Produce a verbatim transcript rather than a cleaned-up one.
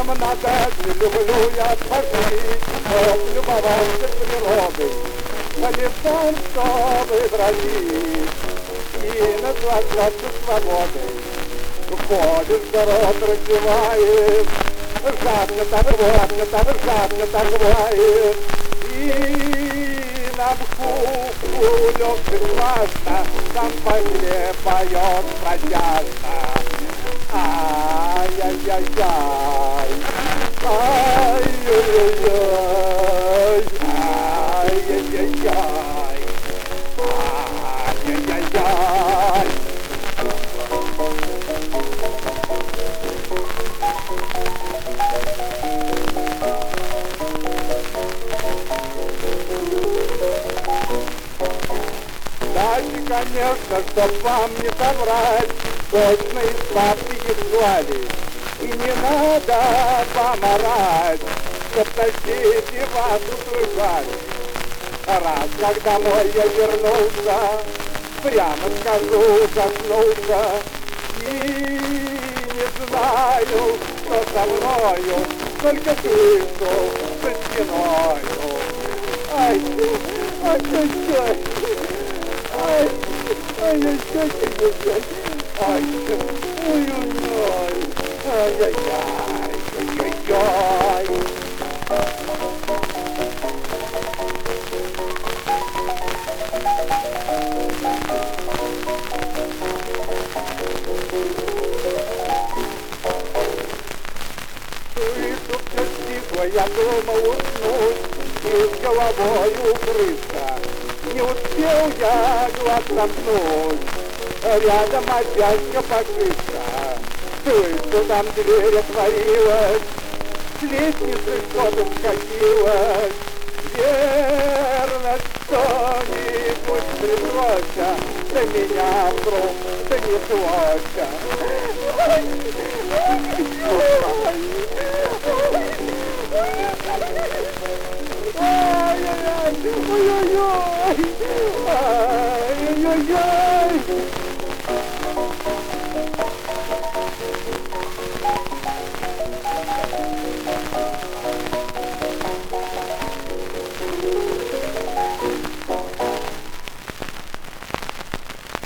Летом на даче люблю я пожить, чтоб любоваться природой, по лесам, чтобы бродить и наслаждаться свободой. Ходишь, город раздеваешь, жадно так жадно так жадно так бывает, и на мху улегшись важно, там по земле поет протяжно. Ай-яй-яй-яй, ай-яй-яй-яй, ай-яй-яй-яй, ай-яй-яй-яй. Дайте, конечно, чтоб вам не соврать, точно из бабки звали. И не надо поморать, чтоб соседи вас услышали. Раз, как домой я вернулся, прямо скажу, заснулся. И не знаю, что со мною, только слышу за стеною. Ай, ай, ай, ай. Ай, ай, ай, ай, ай, ай, ой, ой, ай, ай, ай, ай, ай. Слышу, как тихо, я думал уснуть и с головой укрыться. Не успел я глаз сомкнуть, рядом опять капокрыса. Слышу, там дверь отворилась, с лестницы что-то скатилось. Верно, что-нибудь пришлось, да меня вдруг донеслось.